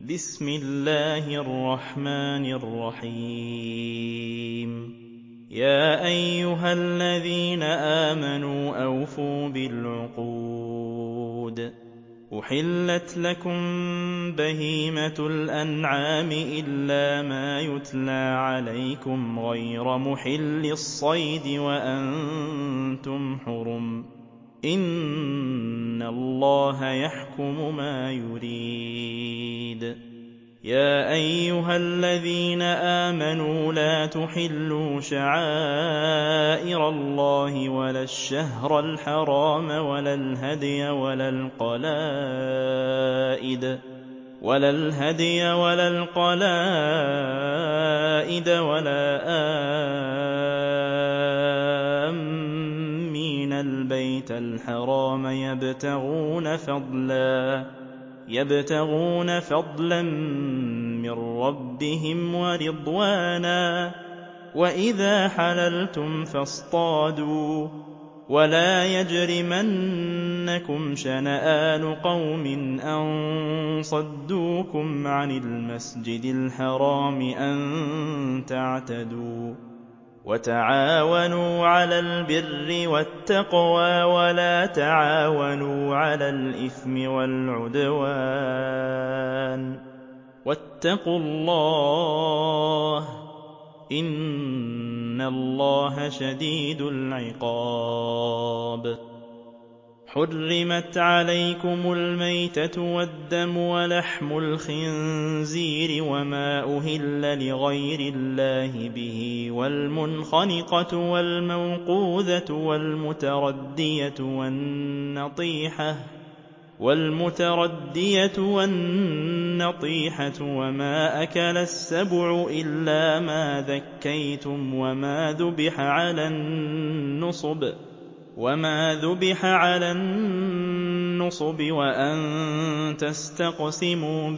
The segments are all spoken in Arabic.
بسم الله الرحمن الرحيم يا أيها الذين آمنوا أوفوا بالعقود أحلت لكم بهيمة الأنعام إلا ما يتلى عليكم غير محل الصيد وأنتم حرم إن الله يحكم ما يريد يا أيها الذين آمنوا لا تحلوا شعائر الله ولا الشهر الحرام ولا الهدي ولا القلائد ولا آمين البيت الحرام يبتغون فضلا من ربهم ورضوانا وإذا حللتم فاصطادوا ولا يجرمنكم شنآن قوم أن صدوكم عن المسجد الحرام أن تعتدوا وتعاونوا على البر والتقوى ولا تعاونوا على الإثم والعدوان واتقوا الله إن الله شديد العقاب حرمت عليكم الميتة والدم ولحم الخنزير وما أهل لغير الله به والمنخنقة والموقوذة والمتردية والنطيحة وما أكل السبع إلا ما ذكيتم وما ذبح على النصب وأن تستقسموا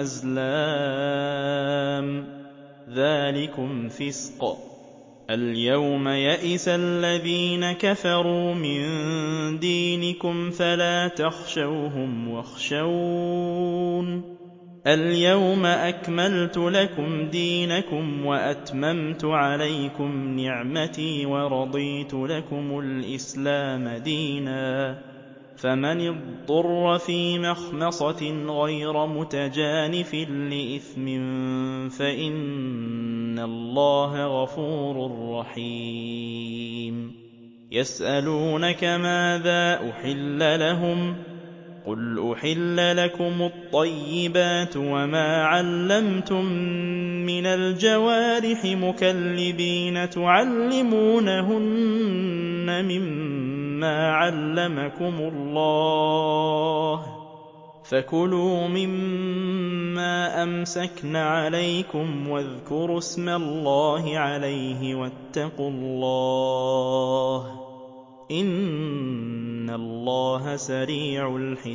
بالأزلام ذلكم فسق اليوم يئس الذين كفروا من دينكم فلا تخشوهم واخشون اليوم أكملت لكم دينكم وأتممت عليكم نعمتي ورضيت لكم الإسلام دينا فمن اضطر في مخمصة غير متجانف لإثم فإن الله غفور رحيم يسألونك ماذا أحل لهم قل أحل لكم الطيبات وما علمتم من الجوارح مكلبين تعلمونهن مما علمكم الله فكلوا مما أمسكن عليكم واذكروا اسم الله عليه واتقوا الله إن الله سريع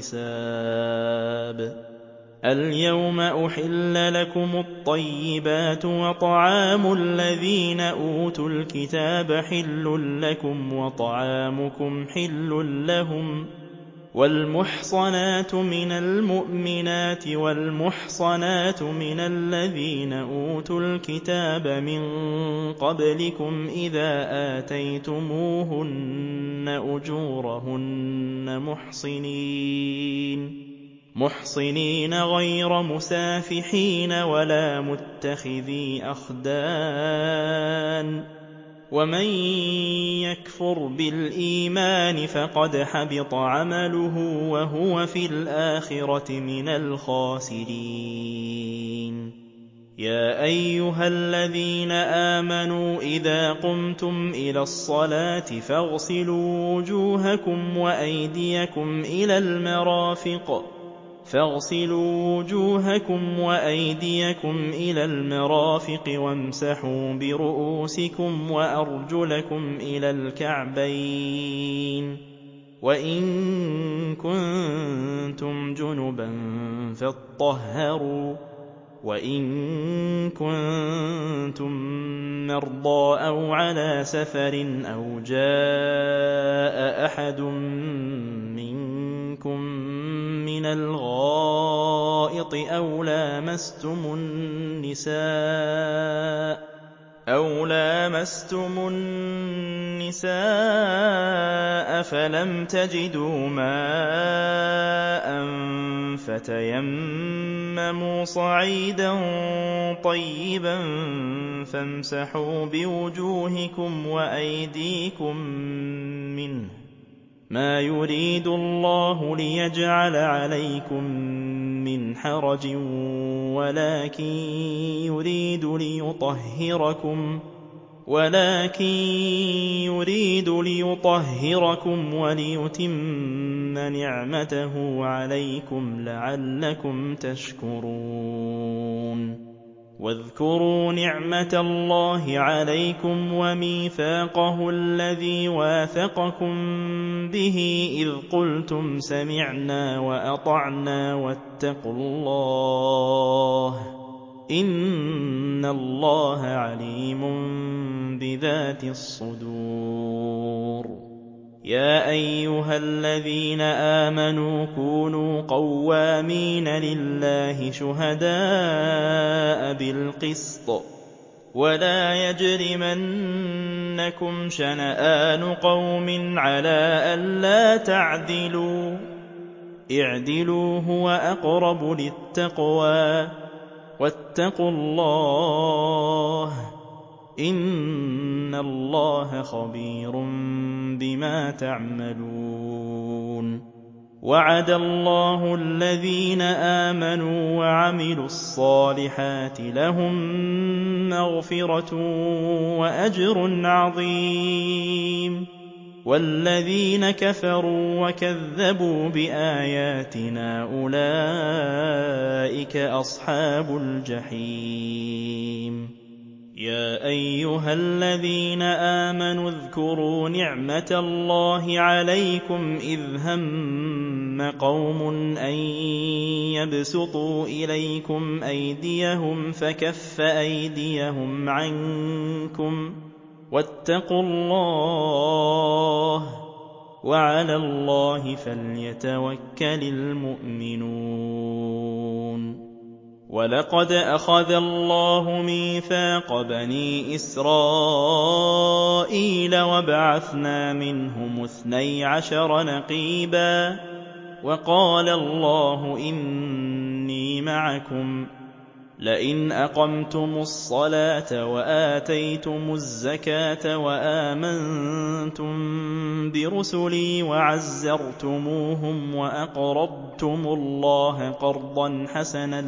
الحساب اليوم أحل لكم الطيبات وطعام الذين أوتوا الكتاب حل لكم وطعامكم حل لهم والمحصنات من المؤمنات والمحصنات من الذين أوتوا الكتاب من قبلكم إذا آتيتموهن أجورهن محصنين غير مسافحين ولا متخذي أخدان ومن يكفر بالإيمان فقد حبط عمله وهو في الآخرة من الخاسرين يا أيها الذين آمنوا إذا قمتم إلى الصلاة فاغسلوا وجوهكم وأيديكم إلى المرافق وامسحوا برؤوسكم وأرجلكم إلى الكعبين وإن كنتم جنبا فاطهروا وإن كنتم مرضى أو على سفر أو جاء أحد منكم من الغائط الْغَائِطِ أَوْ لَامَسْتُمُ النِّسَاءَ فَلَمْ تَجِدُوا مَاءً فَتَيَمَّمُوا صَعِيدًا طَيِّبًا فَامْسَحُوا بِوُجُوهِكُمْ وَأَيْدِيكُم مِّنْهُ ۚ مَا يُرِيدُ اللَّهُ لِيَجْعَلَ عَلَيْكُم مِّنْ حَرَجٍ وَلَٰكِن يُرِيدُ لِيُطَهِّرَكُمْ وَلِيُتِمَّ نِعْمَتَهُ عَلَيْكُمْ لَعَلَّكُمْ تَشْكُرُونَ وَاذْكُرُوا نِعْمَةَ اللَّهِ عَلَيْكُمْ وَمِيثَاقَهُ الَّذِي وَاثَقَكُم بِهِ إِذْ قُلْتُمْ سَمِعْنَا وَأَطَعْنَا وَاتَّقُوا اللَّهَ ۚ إِنَّ اللَّهَ عَلِيمٌ بِذَاتِ الصُّدُورِ يَا أَيُّهَا الَّذِينَ آمَنُوا كُونُوا قَوَّامِينَ لِلَّهِ شُهَدَاءَ بِالْقِسْطِ ۖ وَلَا يَجْرِمَنَّكُمْ شَنَآنُ قَوْمٍ عَلَىٰ أَلَّا تَعْدِلُوا ۚ اعْدِلُوا هُوَ أَقْرَبُ لِلتَّقْوَىٰ ۖ وَاتَّقُوا اللَّهَ ۚ إِنَّ اللَّهَ خَبِيرٌ بِمَا تَعْمَلُونَ وَعَدَ اللَّهُ الَّذِينَ آمَنُوا وَعَمِلُوا الصَّالِحَاتِ لَهُم مَّغْفِرَةٌ وَأَجْرٌ عَظِيمٌ وَالَّذِينَ كَفَرُوا وَكَذَّبُوا بِآيَاتِنَا أُولَٰئِكَ أَصْحَابُ الْجَحِيمِ يَا أَيُّهَا الَّذِينَ آمَنُوا اذْكُرُوا نِعْمَةَ اللَّهِ عَلَيْكُمْ إِذْ هَمَّ قَوْمٌ أَن يَبْسُطُوا إِلَيْكُمْ أَيْدِيَهُمْ فَكَفَّ أَيْدِيَهُمْ عَنكُمْ ۖ وَاتَّقُوا اللَّهَ ۚ وَعَلَى اللَّهِ فَلْيَتَوَكَّلِ الْمُؤْمِنُونَ وَلَقَدْ أَخَذَ اللَّهُ مِيثَاقَ بَنِي إِسْرَائِيلَ وَبَعَثْنَا مِنْهُمُ 12 نَقِيبًا ۖ وَقَالَ اللَّهُ إِنِّي مَعَكُمْ ۖ لَئِنْ أَقَمْتُمُ الصَّلَاةَ وَآتَيْتُمُ الزَّكَاةَ وَآمَنتُم بِرُسُلِي وَعَزَّرْتُمُوهُمْ وَأَقْرَضْتُمُ اللَّهَ قَرْضًا حَسَنًا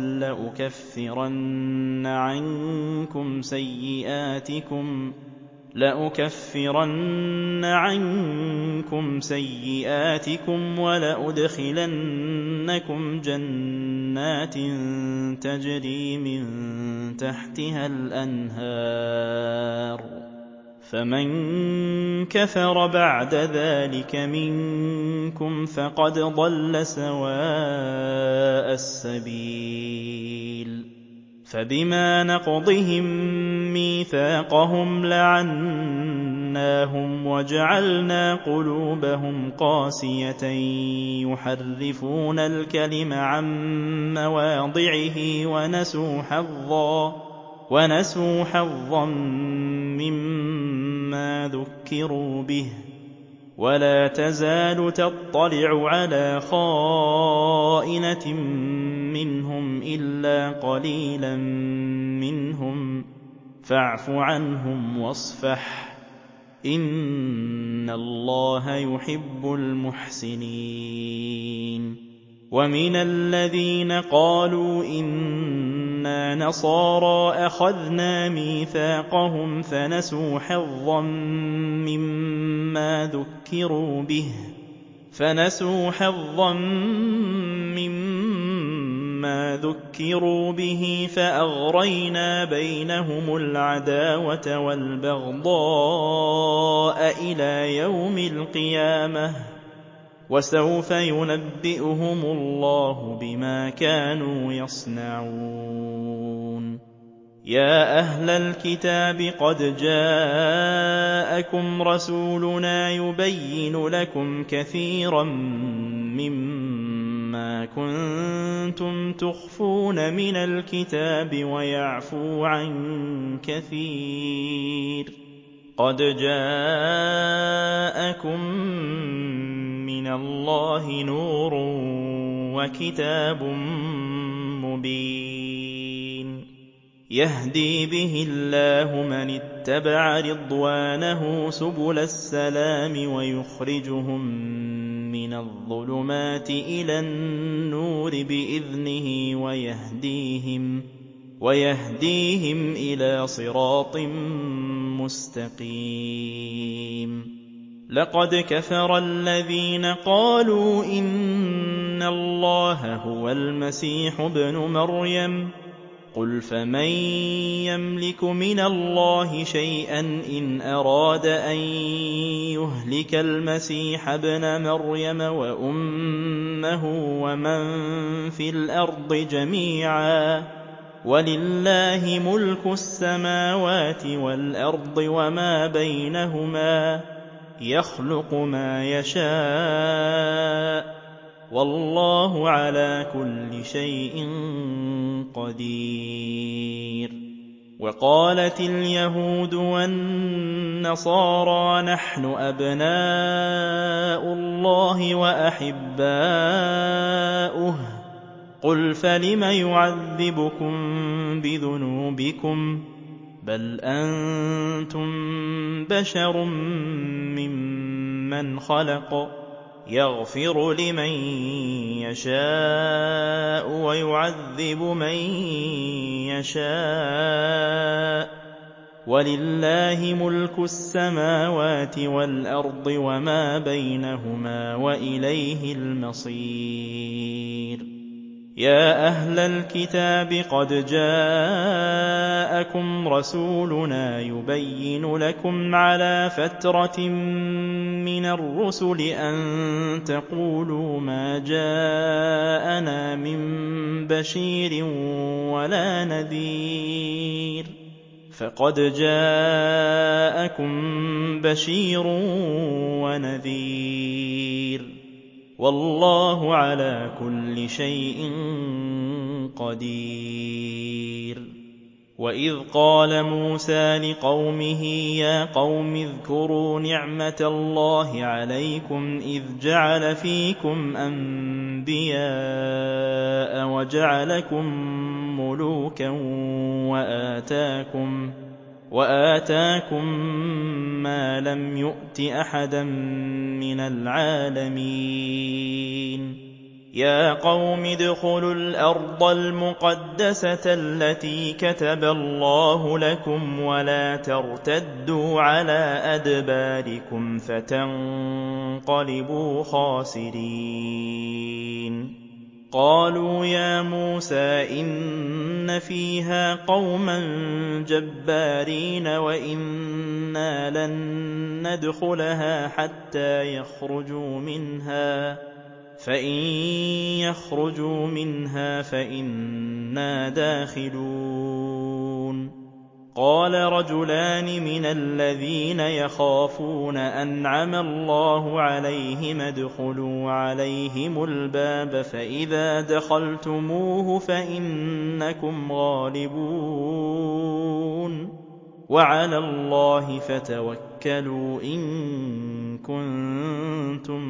لَّأُكَفِّرَنَّ عَنكُمْ سَيِّئَاتِكُمْ وَلَأُدْخِلَنَّكُمْ جَنَّاتٍ تَجْرِي مِن تَحْتِهَا الْأَنْهَارُ ۚ فَمَن كَفَرَ بَعْدَ ذَٰلِكَ مِنكُمْ فَقَدْ ضَلَّ سَوَاءَ السَّبِيلِ فَبِمَا نَقْضِهِم مِّيثَاقَهُمْ لَعَنَّاهُمْ وَجَعَلْنَا قُلُوبَهُمْ قَاسِيَةً يُحَرِّفُونَ الْكَلِمَ عَن مَّوَاضِعِهِ وَنَسُوا حَظًّا مِّمَّا ذُكِّرُوا بِهِ ۚ وَلَا تَزَالُ تَطَّلِعُ عَلَىٰ خَائِنَةٍ مِّنْهُمْ إِلَّا قَلِيلًا مِّنْهُمْ ۖ فَاعْفُ عَنْهُمْ وَاصْفَحْ ۚ إِنَّ اللَّهَ يُحِبُّ الْمُحْسِنِينَ وَمِنَ الَّذِينَ قَالُوا إِنَّا نَصَارَىٰ أَخَذْنَا مِيثَاقَهُمْ فَنَسُوا حَظًّا مِّمَّا ذُكِّرُوا بِهِ فَأَغْرَيْنَا بَيْنَهُمُ الْعَدَاوَةَ وَالْبَغْضَاءَ إِلَىٰ يَوْمِ الْقِيَامَةِ ۚ وَسَوْفَ يُنَبِّئُهُمُ اللَّهُ بِمَا كَانُوا يَصْنَعُونَ يَا أَهْلَ الْكِتَابِ قَدْ جَاءَكُمْ رَسُولُنَا يُبَيِّنُ لَكُمْ كَثِيرًا مِّمَّا مَا كُنتُمْ تُخْفُونَ مِنَ الْكِتَابِ وَيَعْفُو عَن كَثِيرٍ ۚ قَدْ جَاءَكُم مِّنَ اللَّهِ نُورٌ وَكِتَابٌ مُّبِينٌ يَهْدِي بِهِ اللَّهُ مَنِ اتَّبَعَ رِضْوَانَهُ سُبُلَ السَّلَامِ وَيُخْرِجُهُم مِّنَ الظُّلُمَاتِ إِلَى النُّورِ بِإِذْنِهِ وَيَهْدِيهِمْ إِلَىٰ صِرَاطٍ مُّسْتَقِيمٍ لَقَدْ كَفَرَ الَّذِينَ قَالُوا إِنَّ اللَّهَ هُوَ الْمَسِيحُ ابْنُ مَرْيَمَ قُلْ فَمَن يَمْلِكُ مِنَ اللَّهِ شَيْئًا إِنْ أَرَادَ أَن يُهْلِكَ الْمَسِيحَ ابْنَ مَرْيَمَ وَأُمَّهُ وَمَن فِي الْأَرْضِ جَمِيعًا ۗ وَلِلَّهِ مُلْكُ السَّمَاوَاتِ وَالْأَرْضِ وَمَا بَيْنَهُمَا ۚ يَخْلُقُ مَا يَشَاءُ ۚ وَاللَّهُ عَلَىٰ كُلِّ شَيْءٍ قَدِيرٌ وَقَالَتِ الْيَهُودُ وَالنَّصَارَىٰ نَحْنُ أَبْنَاءُ اللَّهِ وَأَحِبَّاؤُهُ ۚ قُلْ فَلِمَ يُعَذِّبُكُم بِذُنُوبِكُم ۖ بَلْ أَنتُم بَشَرٌ مِّمَّنْ خَلَقَ يَغْفِرُ لِمَن يَشَاءُ وَيُعَذِّبُ مَن يَشَاءُ ۚ وَلِلَّهِ مُلْكُ السَّمَاوَاتِ وَالْأَرْضِ وَمَا بَيْنَهُمَا ۖ وَإِلَيْهِ الْمَصِيرُ يَا أَهْلَ الْكِتَابِ قَدْ جَاءَكُمْ رَسُولُنَا يُبَيِّنُ لَكُمْ عَلَىٰ فَتْرَةٍ مِّنَ الرُّسُلِ أَن تَقُولُوا مَا جَاءَنَا مِن بَشِيرٍ وَلَا نَذِيرٍ ۖ فَقَدْ جَاءَكُم بَشِيرٌ وَنَذِيرٌ ۗ وَاللَّهُ عَلَىٰ كُلِّ شَيْءٍ قَدِيرٌ وَإِذْ قَالَ مُوسَىٰ لِقَوْمِهِ يَا قَوْمِ اذْكُرُوا نِعْمَةَ اللَّهِ عَلَيْكُمْ إِذْ جَعَلَ فِيكُمْ أَنبِيَاءَ وَجَعَلَكُم مُّلُوكًا وَآتَاكُم مَّا لَمْ يُؤْتِ أَحَدًا مِّنَ الْعَالَمِينَ يَا قَوْمِ ادْخُلُوا الْأَرْضَ الْمُقَدَّسَةَ الَّتِي كَتَبَ اللَّهُ لَكُمْ وَلَا تَرْتَدُّوا عَلَىٰ أَدْبَارِكُمْ فَتَنقَلِبُوا خَاسِرِينَ قَالُوا يَا مُوسَىٰ إِنَّ فِيهَا قَوْمًا جَبَّارِينَ وَإِنَّا لَن نَّدْخُلَهَا حَتَّىٰ يَخْرُجُوا مِنْهَا ۖ فَإِن يَخْرُجُوا مِنْهَا فَإِنَّا دَاخِلُونَ قَالَ رَجُلَانِ مِنَ الَّذِينَ يَخَافُونَ أَنْعَمَ اللَّهُ عَلَيْهِمُ ادْخُلُوا عَلَيْهِمُ الْبَابَ فَإِذَا دَخَلْتُمُوهُ فَإِنَّكُمْ غَالِبُونَ وَعَلَى اللَّهِ فَتَوَكَّلُوا إِن كُنتُم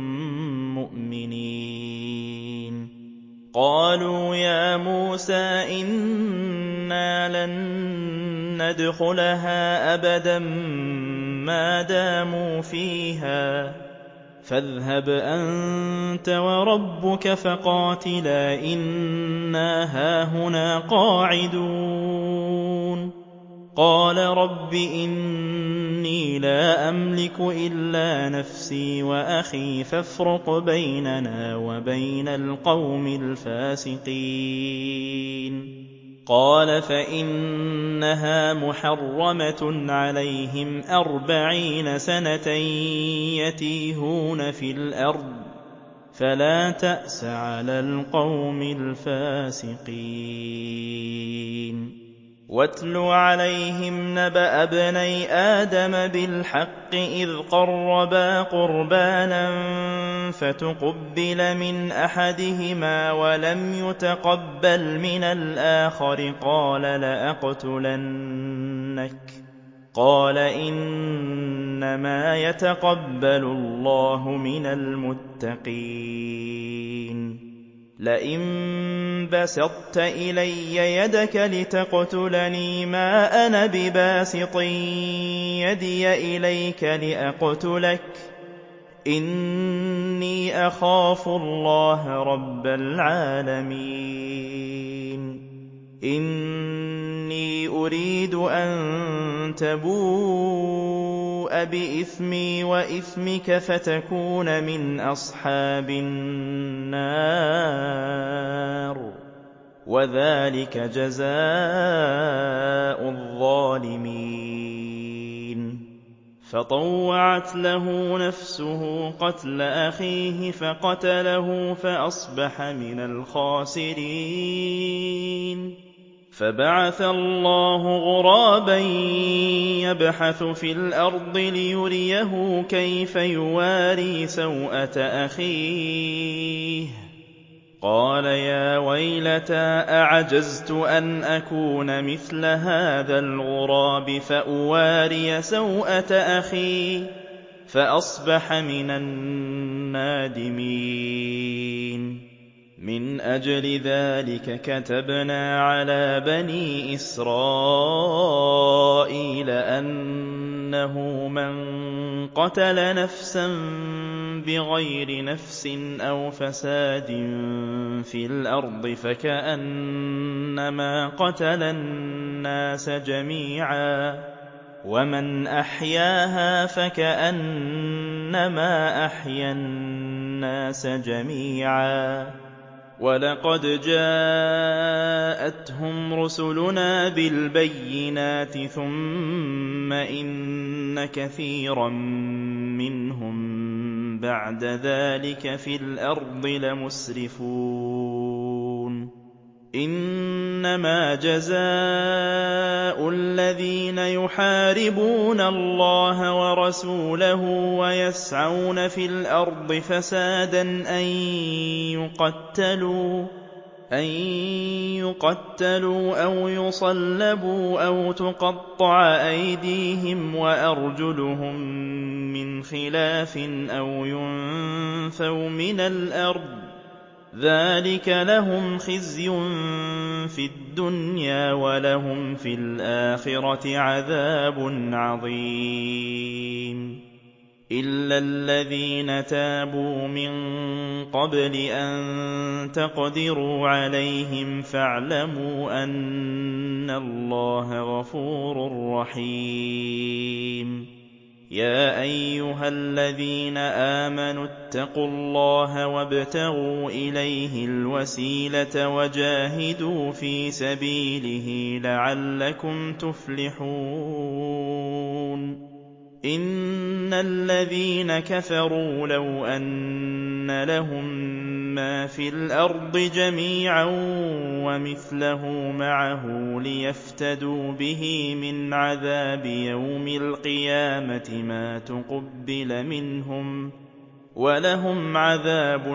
مُّؤْمِنِينَ قَالُوا يَا مُوسَىٰ إِنَّا لَن نَّدْخُلَهَا أَبَدًا مَّا دَامُوا فِيهَا فَاذْهَبْ أَنتَ وَرَبُّكَ فَقَاتِلَا إِنَّا هَاهُنَا قَاعِدُونَ قَالَ رَبِّ إِنِّي لَا أَمْلِكُ إِلَّا نَفْسِي وَأَخِي فَافْرُقْ بَيْنَنَا وَبَيْنَ الْقَوْمِ الْفَاسِقِينَ قَالَ فَإِنَّهَا مُحَرَّمَةٌ عَلَيْهِمْ 40 سَنَةً يَتِيهُونَ فِي الْأَرْضِ فَلَا تَأْسَ عَلَى الْقَوْمِ الْفَاسِقِينَ واتل عليهم نبأ ابني آدم بالحق إذ قربا قربانا فتقبل من أحدهما ولم يتقبل من الآخر قال لأقتلنك قال إنما يتقبل الله من المتقين لئن بسطت إلي يدك لتقتلني ما أنا بباسط يدي إليك لأقتلك إني أخاف الله رب العالمين إني أريد أن تبوء بإثمي وإثمك فتكون من أصحاب النار وذلك جزاء الظالمين فطوعت له نفسه قتل أخيه فقتله فأصبح من الخاسرين فبعث الله غرابا يبحث في الأرض ليريه كيف يواري سوءة أخيه قال يا ويلتى أعجزت أن أكون مثل هذا الغراب فأواري سوءة أخي فأصبح من النادمين من أجل ذلك كتبنا على بني إسرائيل أنه من قتل نفسا بغير نفس أو فساد في الأرض فكأنما قتل الناس جميعا ومن أحياها فكأنما أحيا الناس جميعا ولقد جاءتهم رسلنا بالبينات ثم إن كثيرا منهم بعد ذلك في الأرض لمسرفون إنما جزاء الذين يحاربون الله ورسوله ويسعون في الأرض فسادا أن يقتلوا أو يصلبوا أو تقطع أيديهم وأرجلهم من خلاف أو ينفوا من الأرض ذلك لهم خزي في الدنيا ولهم في الآخرة عذاب عظيم إلا الذين تابوا من قبل أن تقدروا عليهم فاعلموا أن الله غفور رحيم يا أيها الذين آمنوا اتقوا الله وابتغوا إليه الوسيلة وجاهدوا في سبيله لعلكم تفلحون إن الذين كفروا لو أن لهم ما في الأرض جميعا ومثله معه ليفتدوا به من عذاب يوم القيامة ما تقبل منهم ولهم عذاب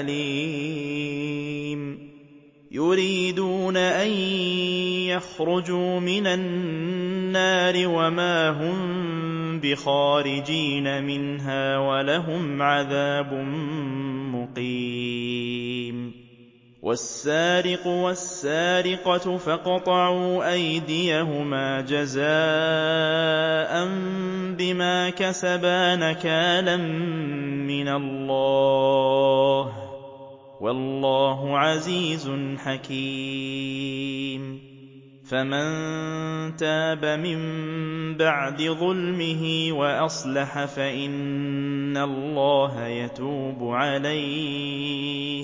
أليم يريدون أن يخرجوا من النار وما هم بخارجين منها ولهم عذاب مقيم والسارق والسارقة فاقطعوا أيديهما جزاء بما كسبا نكالا من الله والله عزيز حكيم فمن تاب من بعد ظلمه وأصلح فإن الله يتوب عليه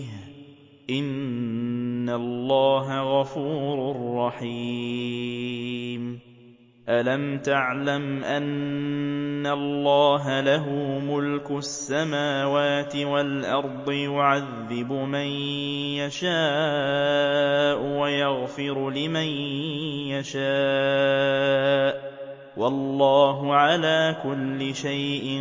إن الله غفور رحيم أَلَمْ تَعْلَمْ أَنَّ اللَّهَ لَهُ مُلْكُ السَّمَاوَاتِ وَالْأَرْضِ يُعَذِّبُ مَن يَشَاءُ وَيَغْفِرُ لِمَن يَشَاءُ ۗ وَاللَّهُ عَلَىٰ كُلِّ شَيْءٍ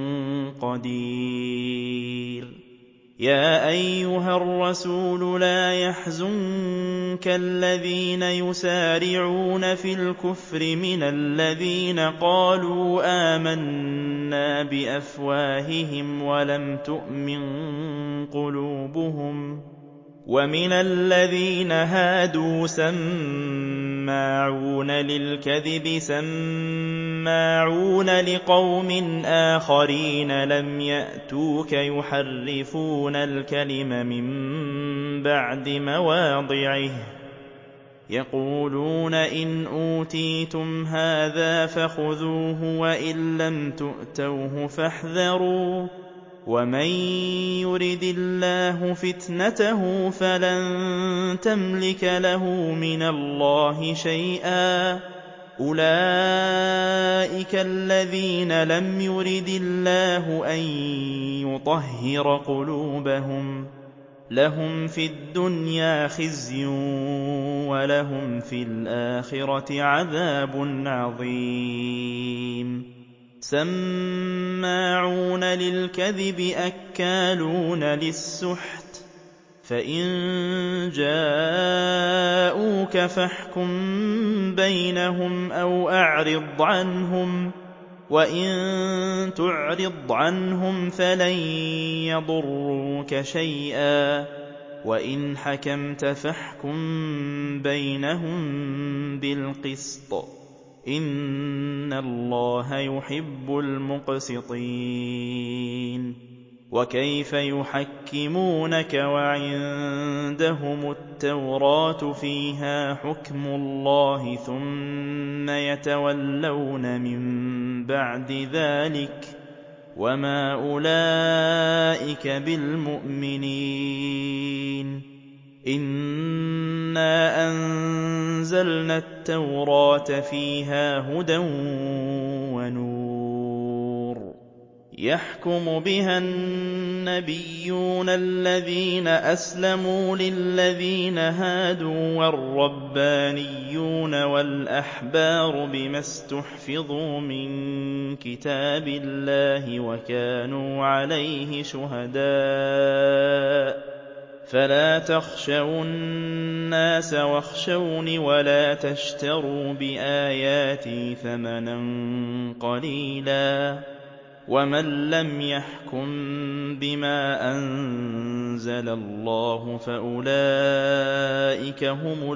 قَدِيرٌ. يَا أَيُّهَا الرَّسُولُ لَا يَحْزُنكَ الَّذِينَ يُسَارِعُونَ فِي الْكُفْرِ مِنَ الَّذِينَ قَالُوا آمَنَّا بِأَفْوَاهِهِمْ وَلَمْ تُؤْمِن قُلُوبُهُمْ ۛ وَمِنَ الَّذِينَ هَادُوا سَمَّاعُونَ لِلْكَذِبِ سَمَّاعُونَ لِقَوْمٍ آخَرِينَ لَمْ يَأْتُوكَ يُحَرِّفُونَ الْكَلِمَ مِن بَعْدِ مَوَاضِعِهِ ۖ يَقُولُونَ إِنْ أُوتِيتُمْ هَٰذَا فَخُذُوهُ وَإِن لَّمْ تُؤْتَوْهُ فَاحْذَرُوا ۚ وَمَن يُرِدِ اللَّهُ فِتْنَتَهُ فَلَن تَمْلِكَ لَهُ مِنَ اللَّهِ شَيْئًا ۚ أُولَٰئِكَ الَّذِينَ لَمْ يُرِدِ اللَّهُ أَن يُطَهِّرَ قُلُوبَهُمْ ۚ لَهُمْ فِي الدُّنْيَا خِزْيٌ وَلَهُمْ في الْآخِرَةِ عَذَابٌ عَظِيمٌ. سَمَّاعُونَ لِلْكَذِبِ أَكَّالُونَ لِلسُّحْتِ ۚ فَإِن جَاءُوكَ فَاحْكُم بَيْنَهُمْ أَوْ أَعْرِضْ عَنْهُمْ ۖ وَإِن تُعْرِضْ عَنْهُمْ فَلَن يَضُرُّوكَ شَيْئًا ۖ وَإِنْ حَكَمْتَ فَاحْكُم بَيْنَهُم بِالْقِسْطِ ۚ إِنَّ اللَّهَ يُحِبُّ الْمُقْسِطِينَ. وَكَيْفَ يُحَكِّمُونَكَ وَعِندَهُمُ التَّوْرَاةُ فِيهَا حُكْمُ اللَّهِ ثُمَّ يَتَوَلَّوْنَ مِن بَعْدِ ذَٰلِكَ ۚ وَمَا أُولَٰئِكَ بِالْمُؤْمِنِينَ. إِنَّا أَنزَلْنَا التَّوْرَاةَ فِيهَا هُدًى وَنُورٌ يَحْكُمُ بِهَا النَّبِيُّونَ الَّذِينَ أَسْلَمُوا لِلَّذِينَ هَادُوا وَالرَّبَّانِيُّونَ وَالْأَحْبَارُ بِمَا اسْتُحْفِظُوا مِن كِتَابِ اللَّهِ وَكَانُوا عَلَيْهِ شُهَدَاءَ ۚ فَلَا تَخْشَوُا النَّاسَ وَاخْشَوْنِ وَلَا تَشْتَرُوا بِآيَاتِي ثَمَنًا قَلِيلًا ۚ وَمَن لَّمْ يَحْكُم بِمَا أَنزَلَ اللَّهُ فَأُولَٰئِكَ هُمُ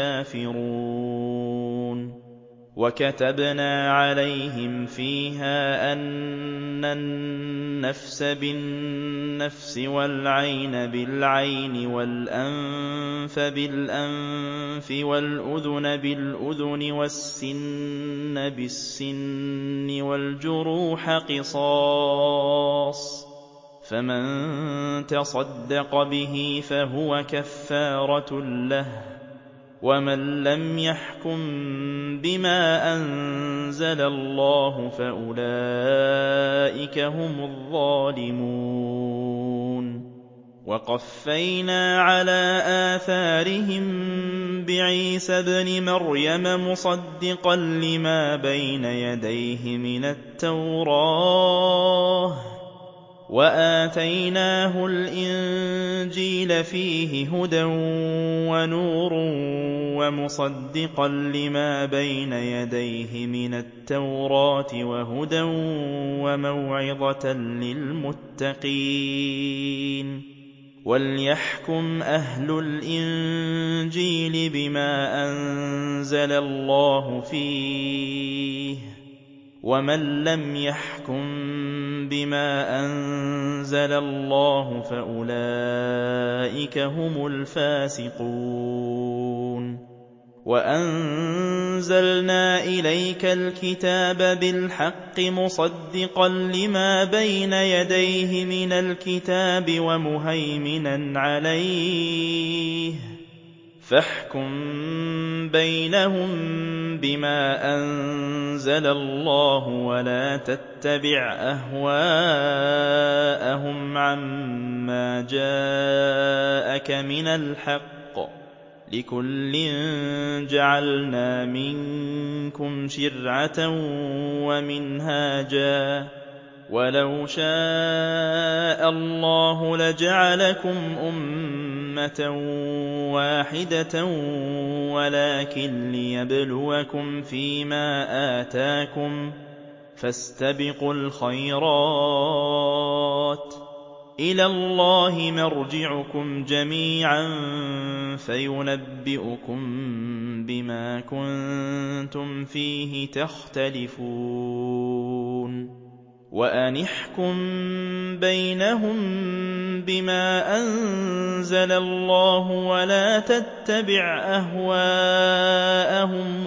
الْكَافِرُونَ. وَكَتَبْنَا عَلَيْهِمْ فِيهَا أَنَّ النَّفْسَ بِالنَّفْسِ وَالْعَيْنَ بِالْعَيْنِ وَالْأَنفَ بِالْأَنفِ وَالْأُذُنَ بِالْأُذُنِ وَالسِّنَّ بِالسِّنِّ وَالْجُرُوحَ قِصَاصٌ ۚ فَمَن تَصَدَّقَ بِهِ فَهُوَ كَفَّارَةٌ لَّهُ ۚ وَمَن لَّمْ يَحْكُم بِمَا أَنزَلَ اللَّهُ فَأُولَٰئِكَ هُمُ الظَّالِمُونَ. وَقَفَّيْنَا عَلَىٰ آثَارِهِم بِعِيسَى ابْنِ مَرْيَمَ مُصَدِّقًا لِّمَا بَيْنَ يَدَيْهِ مِنَ التَّوْرَاةِ ۖ وَآتَيْنَاهُ الْإِنجِيلَ فِيهِ هُدًى وَنُورٌ وَمُصَدِّقًا لِّمَا بَيْنَ يَدَيْهِ مِنَ التَّوْرَاةِ وَهُدًى وَمَوْعِظَةً لِّلْمُتَّقِينَ. وَلْيَحْكُمْ أَهْلُ الْإِنجِيلِ بِمَا أَنزَلَ اللَّهُ فِيهِ ۚ وَمَن لَّمْ يَحْكُم بِمَا أَنزَلَ اللَّهُ فَأُولَٰئِكَ هُمُ الْفَاسِقُونَ. وَأَنزَلْنَا إِلَيْكَ الْكِتَابَ بِالْحَقِّ مُصَدِّقًا لِّمَا بَيْنَ يَدَيْهِ مِنَ الْكِتَابِ وَمُهَيْمِنًا عَلَيْهِ ۖ فَاحْكُم بَيْنَهُم بِمَا أَنزَلَ اللَّهُ وَلَا تَتَّبِعْ أَهْوَاءَهُمْ عَمَّا جَاءَكَ مِنَ الْحَقِّ ۚ لِكُلٍّ جَعَلْنَا مِنكُمْ شِرْعَةً وَمِنْهَاجًا ۚ وَلَوْ شَاءَ اللَّهُ لَجَعَلَكُمْ أُمَّةً وَاحِدَةً وَلَٰكِن لِّيَبْلُوَكُمْ فِيمَا آتَاكُمْ ۖ فَاسْتَبِقُوا الْخَيْرَاتِ ۚ إِلَى اللَّهِ مَرْجِعُكُمْ جَمِيعًا فَيُنَبِّئُكُم بِمَا كُنتُمْ فِيهِ تَخْتَلِفُونَ وَأَنِ احْكُم بَيْنَهُم بِمَا أَنزَلَ اللَّهُ وَلَا تَتَّبِعْ أَهْوَاءَهُمْ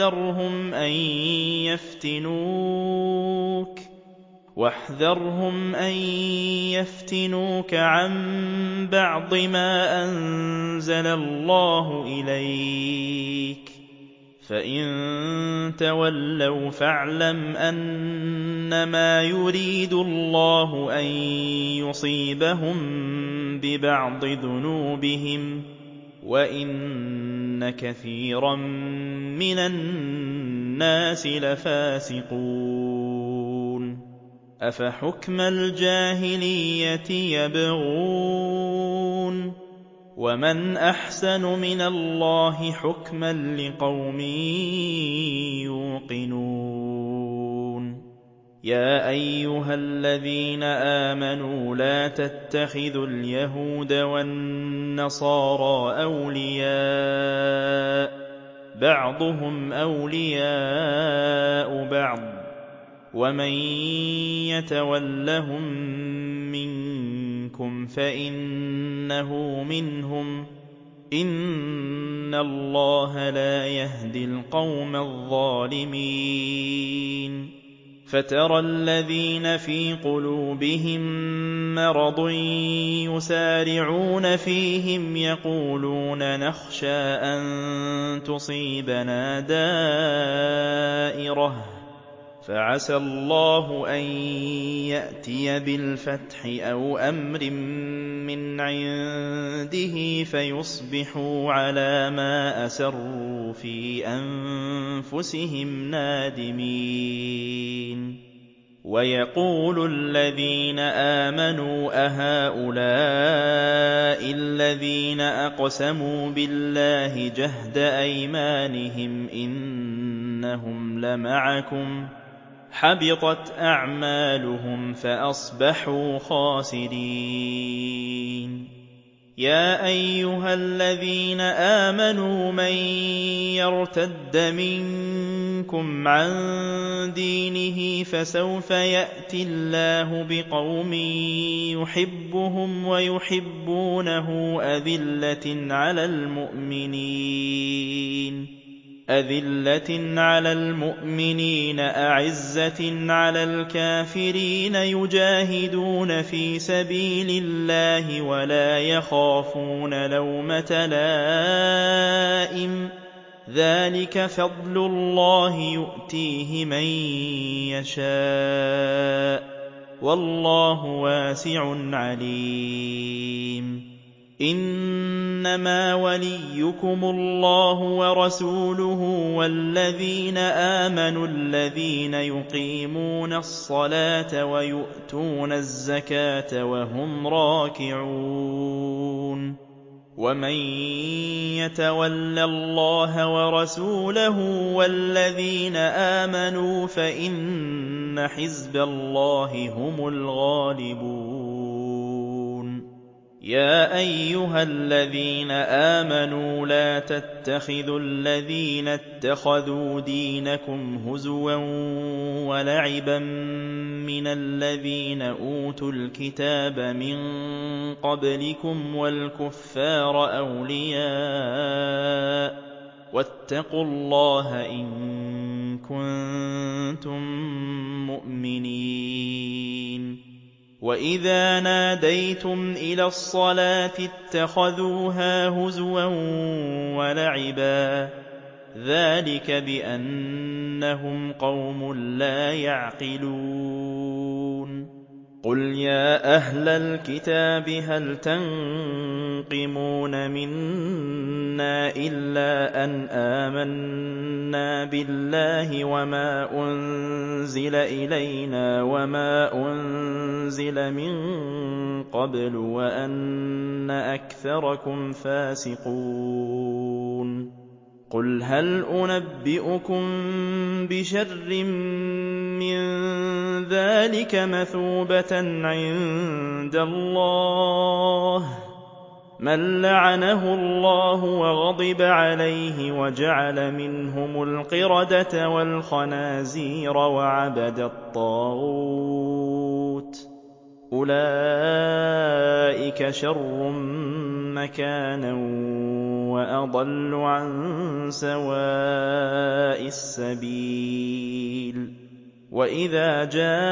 وَاحْذَرْهُمْ أَن يَفْتِنُوكَ عَن بَعْضِ مَا أَنزَلَ اللَّهُ إِلَيْكَ ۖ فَإِن تَوَلَّوْا فَاعْلَمْ أَنَّمَا يُرِيدُ اللَّهُ أَن يُصِيبَهُم بِبَعْضِ ذُنُوبِهِمْ ۗ وَإِنَّ كَثِيرًا مِّنَ النَّاسِ لَفَاسِقُونَ أَفَحُكْمَ الْجَاهِلِيَّةِ يَبْغُونَ ۚ وَمَنْ أَحْسَنُ مِنَ اللَّهِ حُكْمًا لِّقَوْمٍ يُوقِنُونَ يَا أَيُّهَا الَّذِينَ آمَنُوا لَا تَتَّخِذُوا الْيَهُودَ وَالنَّصَارَىٰ أَوْلِيَاءَ ۘ بَعْضُهُمْ أَوْلِيَاءُ بَعْضٍ ۚ وَمَن يَتَوَلَّهُم مِّنكُمْ فَإِنَّهُ مِنْهُمْ ۗ إِنَّ اللَّهَ لَا يَهْدِي الْقَوْمَ الظَّالِمِينَ فَتَرَى الَّذِينَ فِي قُلُوبِهِم مَّرَضٌ يُسَارِعُونَ فِيهِمْ يَقُولُونَ نَخْشَىٰ أَن تُصِيبَنَا دَائِرَةٌ ۚ فَعَسَى اللَّهُ أَن يَأْتِيَ بِالْفَتْحِ أَوْ أَمْرٍ مِّنْ عِندِهِ فَيُصْبِحُوا عَلَىٰ مَا أَسَرُّوا فِي أَنفُسِهِمْ نَادِمِينَ وَيَقُولُ الَّذِينَ آمَنُوا أَهَٰؤُلَاءِ الَّذِينَ أَقْسَمُوا بِاللَّهِ جَهْدَ أَيْمَانِهِمْ إِنَّهُمْ لَمَعَكُمْ ۚ حَبِطَتْ أَعْمَالُهُمْ فَأَصْبَحُوا خَاسِرِينَ يَا أَيُّهَا الَّذِينَ آمَنُوا مَن يَرْتَدَّ مِنكُمْ عَن دِينِهِ فَسَوْفَ يَأْتِي اللَّهُ بِقَوْمٍ يُحِبُّهُمْ وَيُحِبُّونَهُ أَذِلَّةٍ عَلَى الْمُؤْمِنِينَ أَعِزَّةٍ عَلَى الْكَافِرِينَ يُجَاهِدُونَ فِي سَبِيلِ اللَّهِ وَلَا يَخَافُونَ لَوْمَةَ لَائِمٍ ۚ ذَٰلِكَ فَضْلُ اللَّهِ يُؤْتِيهِ مَن يَشَاءُ ۚ وَاللَّهُ وَاسِعٌ عَلِيمٌ إِنَّمَا وَلِيُّكُمُ اللَّهُ وَرَسُولُهُ وَالَّذِينَ آمَنُوا الَّذِينَ يُقِيمُونَ الصَّلَاةَ وَيُؤْتُونَ الزَّكَاةَ وَهُمْ رَاكِعُونَ وَمَن يَتَوَلَّ اللَّهَ وَرَسُولَهُ وَالَّذِينَ آمَنُوا فَإِنَّ حِزْبَ اللَّهِ هُمُ الْغَالِبُونَ يَا أَيُّهَا الَّذِينَ آمَنُوا لَا تَتَّخِذُوا الَّذِينَ اتَّخَذُوا دِينَكُمْ هُزُوًا وَلَعِبًا مِّنَ الَّذِينَ أُوتُوا الْكِتَابَ مِن قَبْلِكُمْ وَالْكُفَّارَ أَوْلِيَاءَ ۚ وَاتَّقُوا اللَّهَ إِن كُنتُم مُّؤْمِنِينَ وَإِذَا نَادَيْتُمْ إِلَى الصَّلَاةِ اتَّخَذُوهَا هُزُوًا وَلَعِبًا ۚ ذَلِكَ بِأَنَّهُمْ قَوْمٌ لَّا يَعْقِلُونَ قُلْ يَا أَهْلَ الْكِتَابِ هَلْ تَنقِمُونَ مِنَّا إِلَّا أَنْ آمَنَّا بِاللَّهِ وَمَا أُنزِلَ إِلَيْنَا وَمَا أُنزِلَ مِن قَبْلُ وَأَنَّ أَكْثَرَكُمْ فَاسِقُونَ قُلْ هَلْ أُنَبِّئُكُم بِشَرٍّ مِّن ذَٰلِكَ مَثُوبَةً عِندَ اللَّهِ مَن لَّعَنَهُ اللَّهُ وَغَضِبَ عَلَيْهِ وَجَعَلَ مِنْهُمُ الْقِرَدَةَ وَالْخَنَازِيرَ وَعَبَدَ الطَّاغُوتَ ۚ أُولَٰئِكَ شَرٌّ مَّكَانًا وَأَضَلُّ عَن سَوَاءِ السَّبِيلِ وَإِذَا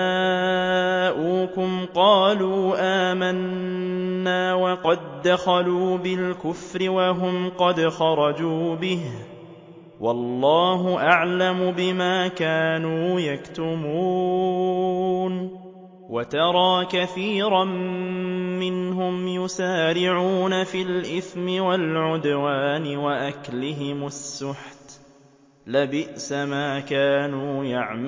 جَاءُوكُمْ قَالُوا آمَنَّا وَقَد دَّخَلُوا بِالْكُفْرِ وَهُمْ قَدْ خَرَجُوا بِهِ ۚ وَاللَّهُ أَعْلَمُ بِمَا كَانُوا يَكْتُمُونَ وَتَرَىٰ كَثِيرًا مِّنْهُمْ يُسَارِعُونَ فِي الْإِثْمِ وَالْعُدْوَانِ وَأَكْلِهِمُ السُّحْتَ ۚ لَبِئْسَ مَا كَانُوا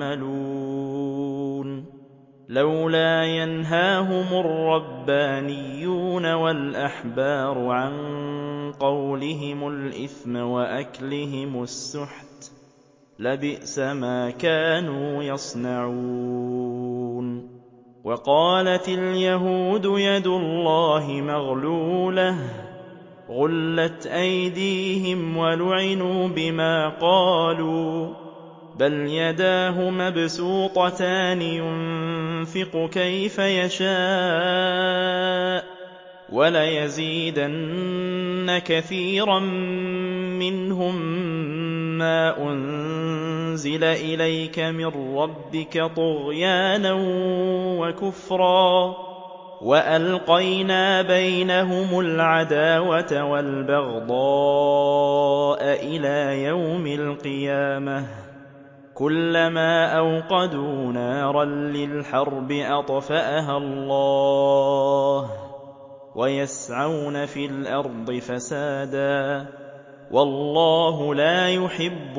يَعْمَلُونَ لَوْلَا يَنْهَاهُمُ الرَّبَّانِيُّونَ وَالْأَحْبَارُ عَن قَوْلِهِمُ الْإِثْمَ وَأَكْلِهِمُ السُّحْتَ ۚ لَبِئْسَ مَا كَانُوا يَصْنَعُونَ وَقَالَتِ الْيَهُودُ يَدُ اللَّهِ مَغْلُولَةٌ غُلَّتْ أَيْدِيهِمْ وَلُعِنُوا بِمَا قَالُوا ۘ بَلْ يَدَاهُ مَبْسُوطَتَانِ يُنفِقُ كَيْفَ يَشَاءُ ۚ وَلَيَزِيدَنَّ كَثِيرًا مِّنْهُم مَّا أُنزِلَ إِلَيْكَ مِن رَّبِّكَ طُغْيَانًا وَكُفْرًا ۚ وَأَلْقَيْنَا بَيْنَهُمُ الْعَدَاوَةَ وَالْبَغْضَاءَ إِلَىٰ يَوْمِ الْقِيَامَةِ ۚ كُلَّمَا أَوْقَدُوا نَارًا لِّلْحَرْبِ أَطْفَأَهَا اللَّهُ ۚ وَيَسْعَوْنَ فِي الْأَرْضِ فَسَادًا ۚ وَاللَّهُ لَا يُحِبُّ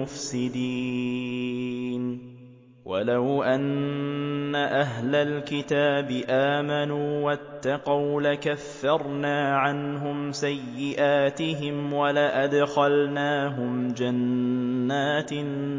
الْمُفْسِدِينَ وَلَوْ أَنَّ أَهْلَ الْكِتَابِ آمَنُوا وَاتَّقَوْا لَكَفَّرْنَا عَنْهُمْ سَيِّئَاتِهِمْ وَلَأَدْخَلْنَاهُمْ جَنَّاتِ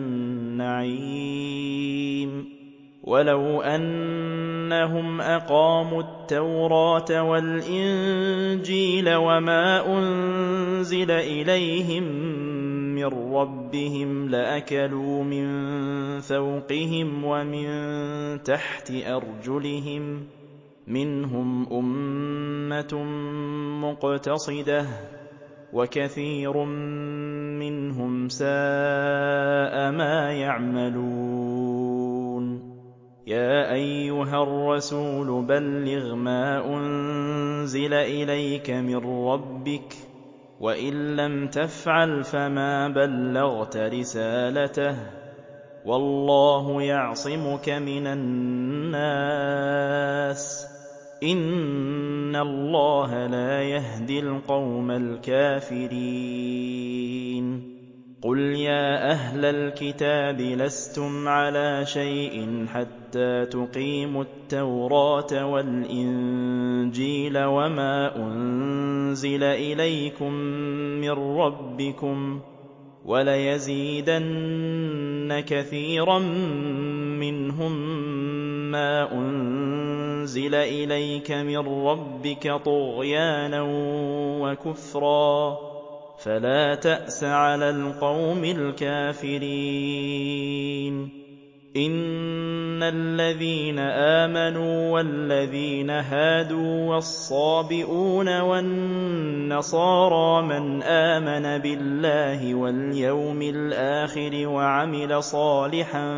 النَّعِيمِ وَلَوْ أَنَّهُمْ أَقَامُوا التَّوْرَاةَ وَالْإِنجِيلَ وَمَا أُنزِلَ إِلَيْهِم مِّن رَّبِّهِمْ لَأَكَلُوا مِن فَوْقِهِمْ وَمِن تَحْتِ أَرْجُلِهِم ۚ مِّنْهُمْ أُمَّةٌ مُّقْتَصِدَةٌ ۖ وَكَثِيرٌ مِّنْهُمْ سَاءَ مَا يَعْمَلُونَ يَا أَيُّهَا الرَّسُولُ بَلِّغْ مَا أُنزِلَ إِلَيْكَ مِن رَّبِّكَ ۖ وَإِن لَّمْ تَفْعَلْ فَمَا بَلَّغْتَ رِسَالَتَهُ ۚ وَاللَّهُ يَعْصِمُكَ مِنَ النَّاسِ ۗ إِنَّ اللَّهَ لَا يَهْدِي الْقَوْمَ الْكَافِرِينَ قُلْ يَا أَهْلَ الْكِتَابِ لَسْتُمْ عَلَىٰ شَيْءٍ حَتَّىٰ تُقِيمُوا التَّوْرَاةَ وَالْإِنجِيلَ وَمَا أُنزِلَ إِلَيْكُم مِّن رَّبِّكُمْ ۗ وَلَيَزِيدَنَّ كَثِيرًا مِّنْهُم مَّا أُنزِلَ إِلَيْكَ مِن رَّبِّكَ طُغْيَانًا وَكُفْرًا ۚ فَلَا تَأْسَ عَلَى الْقَوْمِ الْكَافِرِينَ إِنَّ الَّذِينَ آمَنُوا وَالَّذِينَ هَادُوا وَالصَّابِئُونَ وَالنَّصَارَىٰ مَنْ آمَنَ بِاللَّهِ وَالْيَوْمِ الْآخِرِ وَعَمِلَ صَالِحًا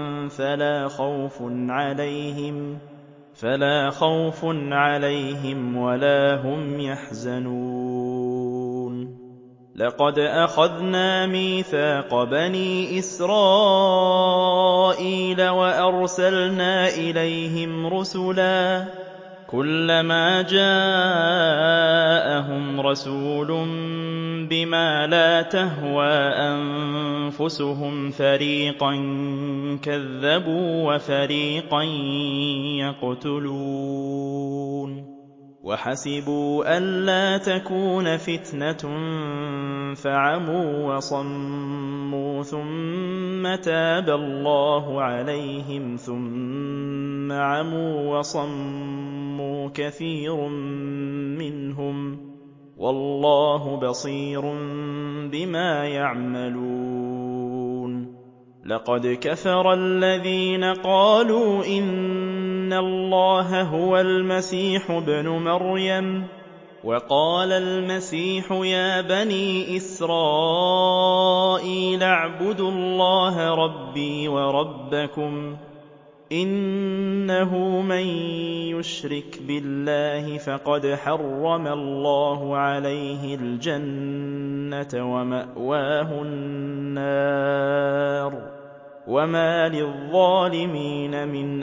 فَلَا خَوْفٌ عَلَيْهِمْ وَلَا هُمْ يَحْزَنُونَ لَقَدْ أَخَذْنَا مِيثَاقَ بَنِي إِسْرَائِيلَ وَأَرْسَلْنَا إِلَيْهِمْ رُسُلًا كُلَّمَا جَاءَهُمْ رَسُولٌ بِمَا لَا تَهْوَىٰ أَنفُسُهُمْ فَرِيقًا كَذَّبُوا وَفَرِيقًا يَقْتُلُونَ وَحَسِبُوا أَلَّا تَكُونَ فِتْنَةٌ فَعَمُوا وَصَمُّوا ثُمَّ تَابَ اللَّهُ عَلَيْهِمْ ثُمَّ عَمُوا وَصَمُّوا كَثِيرٌ مِّنْهُمْ ۚ وَاللَّهُ بَصِيرٌ بِمَا يَعْمَلُونَ لَقَدْ كَفَرَ الَّذِينَ قَالُوا إِنَّ اللَّهَ هُوَ الْمَسِيحُ ابْنُ مَرْيَمَ وَقَالَ الْمَسِيحُ يَا بَنِي إِسْرَائِيلَ اعْبُدُوا اللَّهَ رَبِّي وَرَبَّكُمْ إِنَّهُ مَن يُشْرِكْ بِاللَّهِ فَقَدْ حَرَّمَ اللَّهُ عَلَيْهِ الْجَنَّةَ وَمَأْوَاهُ النَّارُ وَمَا لِلظَّالِمِينَ مِنْ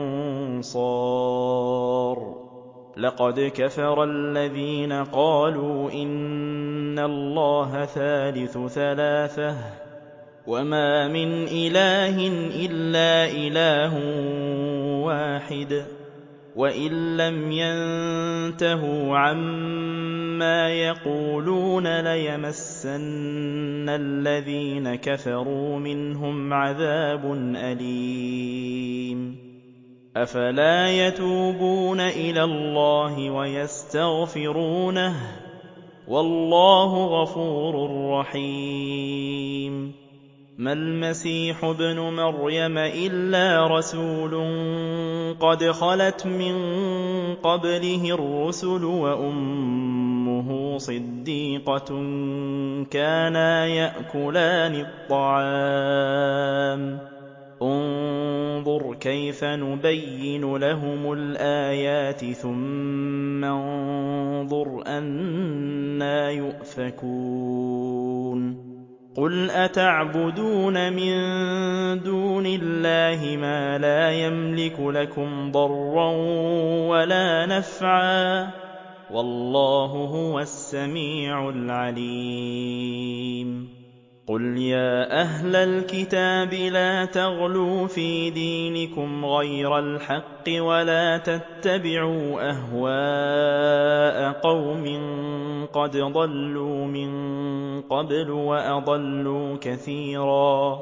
أَنصَارٍ لَقَدْ كَفَرَ الَّذِينَ قَالُوا إِنَّ اللَّهَ ثَالِثُ ثَلَاثَةٍ وَمَا مِنْ إِلَٰهٍ إِلَّا إِلَٰهٌ وَاحِدٌ وَإِن لَّمْ يَنتَهُوا عَمَّا يَقُولُونَ لَيَمَسَّنَّ الَّذِينَ كَفَرُوا مِنْهُمْ عَذَابٌ أَلِيمٌ أَفَلَا يَتُوبُونَ إِلَى اللَّهِ وَيَسْتَغْفِرُونَهُ ۗ وَاللَّهُ غَفُورٌ رَّحِيمٌ مَا الْمَسِيحُ ابْنُ مَرْيَمَ إِلَّا رَسُولٌ قَدْ خَلَتْ مِن قَبْلِهِ الرُّسُلُ وَأُمُّهُ صِدِّيقَةٌ كَانَا يَأْكُلَانِ الطَّعَامَ ۗ انظُرْ كَيْفَ نُبَيِّنُ لَهُمُ الْآيَاتِ ثُمَّ انظُرْ أَنَّىٰ يُؤْفَكُونَ قُلْ أَتَعْبُدُونَ مِن دُونِ اللَّهِ مَا لَا يَمْلِكُ لَكُمْ ضَرًّا وَلَا نَفْعًا ۚ وَاللَّهُ هُوَ السَّمِيعُ الْعَلِيمُ قُلْ يَا أَهْلَ الْكِتَابِ لَا تَغْلُوا فِي دِينِكُمْ غَيْرَ الْحَقِّ وَلَا تَتَّبِعُوا أَهْوَاءَ قَوْمٍ قَدْ ضَلُّوا مِن قَبْلُ وَأَضَلُّوا كَثِيرًا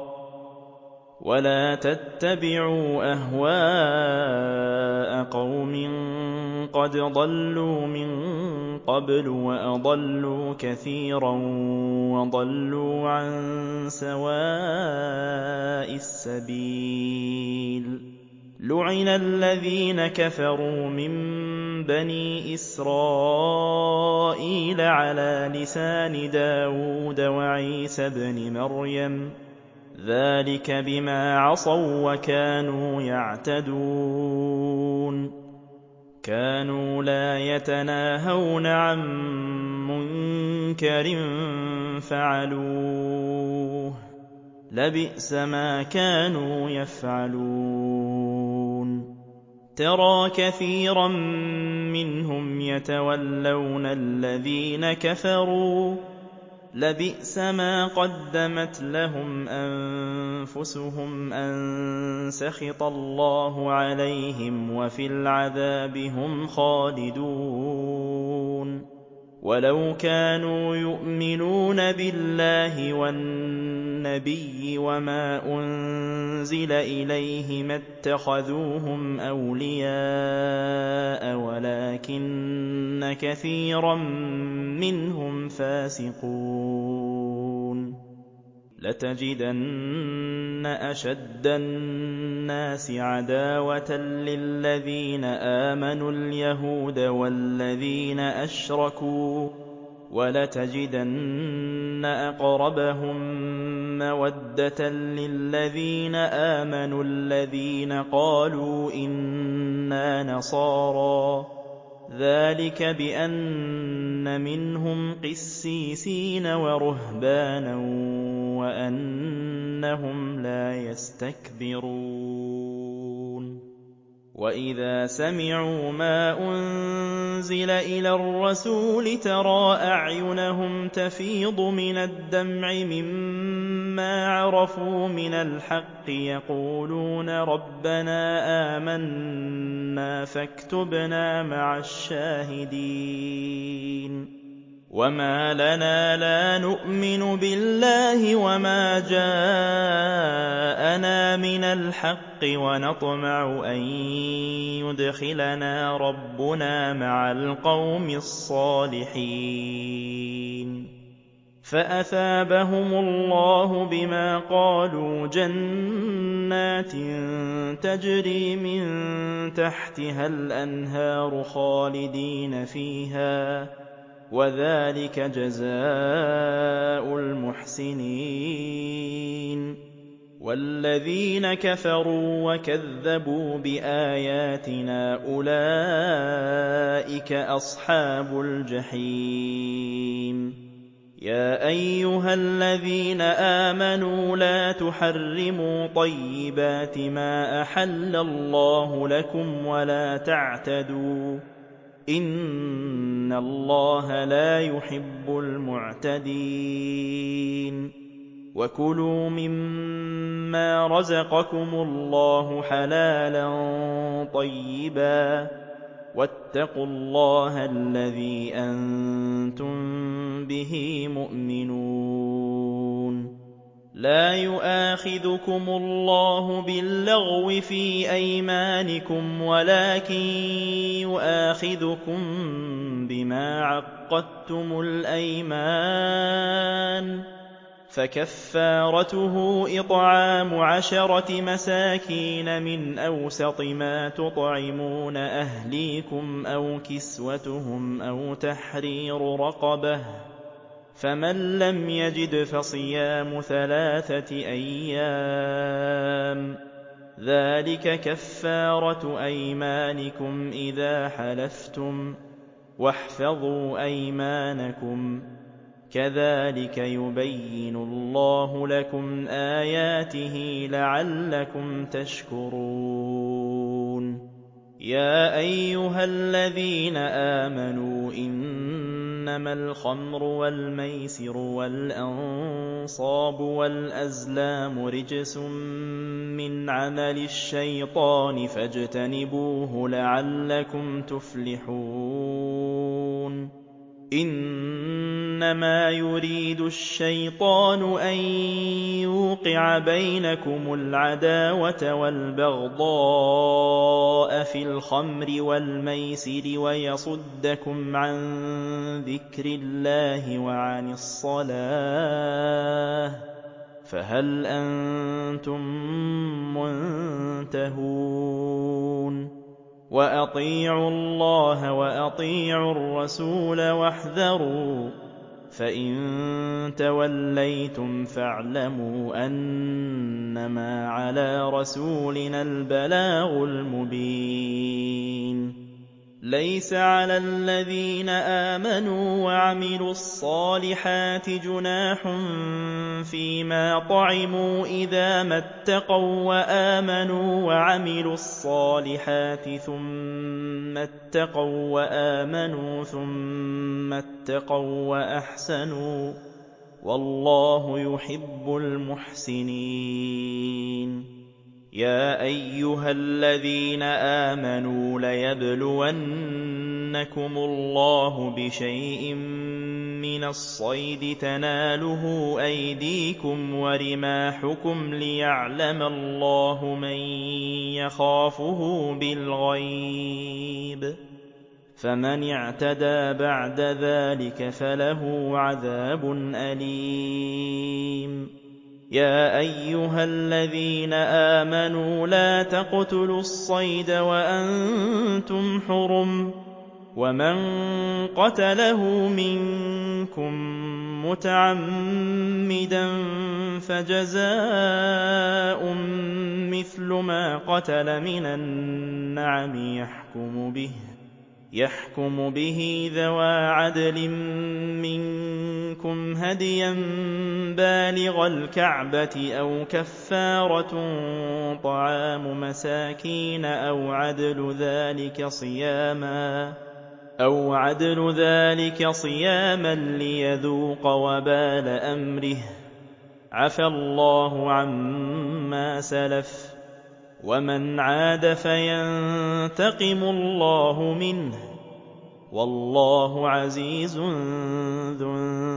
وَضَلُّوا عَن سَوَاءِ السَّبِيلِ لُعِنَ الَّذِينَ كَفَرُوا مِن بَنِي إِسْرَائِيلَ عَلَىٰ لِسَانِ دَاوُودَ وَعِيسَى ابْنِ مَرْيَمَ ذَٰلِكَ بِمَا عَصَوا وَّكَانُوا يَعْتَدُونَ كَانُوا لَا يَتَنَاهَوْنَ عَن مُّنكَرٍ فَعَلُوهُ ۚ لَبِئْسَ مَا كَانُوا يَفْعَلُونَ تَرَىٰ كَثِيرًا مِّنْهُمْ يَتَوَلَّوْنَ الَّذِينَ كَفَرُوا ۚ لَبِئْسَ مَا قَدَّمَتْ لَهُمْ أَنفُسُهُمْ أَن سَخِطَ اللَّهُ عَلَيْهِمْ وَفِي الْعَذَابِ هُمْ خَالِدُونَ وَلَوْ كَانُوا يُؤْمِنُونَ بِاللَّهِ وَالنَّبِيِّ وَمَا أُنزِلَ إِلَيْهِ مَا اتَّخَذُوهُمْ أَوْلِيَاءَ وَلَٰكِنَّ كَثِيرًا مِّنْهُمْ فَاسِقُونَ لَتَجِدَنَّ أَشَدَّ النَّاسِ عَدَاوَةً لِّلَّذِينَ آمَنُوا الْيَهُودَ وَالَّذِينَ أَشْرَكُوا ۖ وَلَتَجِدَنَّ أَقْرَبَهُم مَّوَدَّةً لِّلَّذِينَ آمَنُوا الَّذِينَ قَالُوا إِنَّا نَصَارَىٰ ذَٰلِكَ بِأَنَّ مِنْهُمْ قِسِّيسِينَ وَرُهْبَانًا وَأَنَّهُمْ لَا يَسْتَكْبِرُونَ وَإِذَا سَمِعُوا مَا أُنزِلَ إِلَى الرَّسُولِ تَرَىٰ أَعْيُنَهُمْ تَفِيضُ مِنَ الدَّمْعِ مِمَّا عَرَفُوا مِنَ الْحَقِّ يَقُولُونَ رَبَّنَا آمَنَّا فَاكْتُبْنَا مَعَ الشَّاهِدِينَ وَمَا لَنَا لَا نُؤْمِنُ بِاللَّهِ وَمَا جَاءَنَا مِنَ الْحَقِّ وَنَطْمَعُ أَن يُدْخِلَنَا رَبُّنَا مَعَ الْقَوْمِ الصَّالِحِينَ فَأَثَابَهُمُ اللَّهُ بِمَا قَالُوا جَنَّاتٍ تَجْرِي مِن تَحْتِهَا الْأَنْهَارُ خَالِدِينَ فِيهَا وَذَٰلِكَ جَزَاءُ الْمُحْسِنِينَ وَالَّذِينَ كَفَرُوا وَكَذَّبُوا بِآيَاتِنَا أُولَٰئِكَ أَصْحَابُ الْجَحِيمِ يَا أَيُّهَا الَّذِينَ آمَنُوا لَا تُحَرِّمُوا طَيِّبَاتِ مَا أَحَلَّ اللَّهُ لَكُمْ وَلَا تَعْتَدُوا إِنَّ اللَّهَ لَا يُحِبُّ الْمُعْتَدِينَ وَكُلُوا مِمَّا رَزَقَكُمُ اللَّهُ حَلَالًا طَيِّبًا وَاتَّقُوا اللَّهَ الَّذِي أَنتُم بِهِ مُؤْمِنُونَ لَا يُؤَاخِذُكُمُ اللَّهُ بِاللَّغْوِ فِي أَيْمَانِكُمْ وَلَٰكِن يُؤَاخِذُكُم بِمَا عَقَّدتُّمُ الْأَيْمَانَ فَكَفَّارَتُهُ إِطْعَامُ 10 مساكين من أوسط ما تطعمون أهليكم أو كسوتهم أو تحرير رقبة فمن لم يجد فصيام 3 أيام ذلك كفارة أيمانكم إذا حلفتم واحفظوا أيمانكم كذلك يبين الله لكم آياته لعلكم تشكرون يا أيها الذين آمنوا إنما الخمر والميسر والأنصاب والأزلام رجس من عمل الشيطان فاجتنبوه لعلكم تفلحون إنما يريد الشيطان أن يوقع بينكم العداوة والبغضاء في الخمر والميسر ويصدكم عن ذكر الله وعن الصلاة فهل أنتم منتهون وَأَطِيعُوا اللَّهَ وَأَطِيعُوا الرَّسُولَ وَاحْذَرُوا فَإِن تَوَلَّيْتُمْ فَاعْلَمُوا أَنَّمَا عَلَىٰ رَسُولِنَا الْبَلَاغُ الْمُبِينُ لَيْسَ عَلَى الَّذِينَ آمَنُوا وَعَمِلُوا الصَّالِحَاتِ جُنَاحٌ فِيمَا طَعِمُوا إِذَا مَا اتَّقَوا وَّآمَنُوا وَعَمِلُوا الصَّالِحَاتِ ثُمَّ اتَّقَوا وَّآمَنُوا ثُمَّ اتَّقَوا وَّأَحْسَنُوا وَاللَّهُ يُحِبُّ الْمُحْسِنِينَ يَا أَيُّهَا الَّذِينَ آمَنُوا لَيَبْلُوَنَّكُمُ اللَّهُ بِشَيْءٍ مِّنَ الصَّيْدِ تَنَالُهُ أَيْدِيكُمْ وَرِمَاحُكُمْ لِيَعْلَمَ اللَّهُ مَن يَخَافُهُ بِالْغَيْبِ فَمَنِ اعْتَدَىٰ بَعْدَ ذَٰلِكَ فَلَهُ عَذَابٌ أَلِيمٌ يَا أَيُّهَا الَّذِينَ آمَنُوا لَا تَقْتُلُوا الصَّيْدَ وَأَنتُمْ حُرُمٌ ۚ وَمَن قَتَلَهُ مِنكُم مُّتَعَمِّدًا فَجَزَاءٌ مِّثْلُ مَا قَتَلَ مِنَ النَّعَمِ يَحْكُمُ بِهِ يَحْكُمُ بِهِ ذَوَا عَدْلٍ مِّنكُمْ هَدْيًا بَالِغَ الْكَعْبَةِ أَوْ كَفَّارَةٌ طَعَامُ مَسَاكِينَ أَوْ عَدْلُ ذَٰلِكَ صِيَامًا لِّيَذُوقَ وَبَالَ أَمْرِهِ ۗ عَفَا اللَّهُ عَمَّا سَلَفَ ۚ وَمَنْ عَادَ فَيَنتَقِمُ اللَّهُ مِنْهُ ۗ وَاللَّهُ عَزِيزٌ ذُو